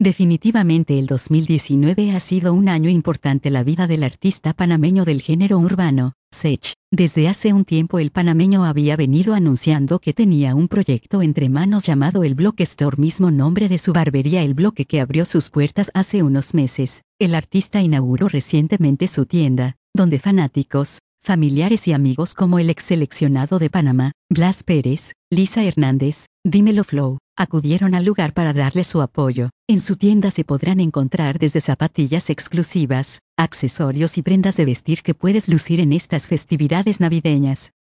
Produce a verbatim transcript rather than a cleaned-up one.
Definitivamente el dos mil diecinueve ha sido un año importante en la vida del artista panameño del género urbano, Sech. Desde hace un tiempo el panameño había venido anunciando que tenía un proyecto entre manos llamado El Bloque Store, mismo nombre de su barbería El Bloque, que abrió sus puertas hace unos meses. El artista inauguró recientemente su tienda, donde fanáticos, familiares y amigos como el ex seleccionado de Panamá, Blas Pérez, Lisa Hernández, Dímelo Flow, acudieron al lugar para darle su apoyo. En su tienda se podrán encontrar desde zapatillas exclusivas, accesorios y prendas de vestir que puedes lucir en estas festividades navideñas.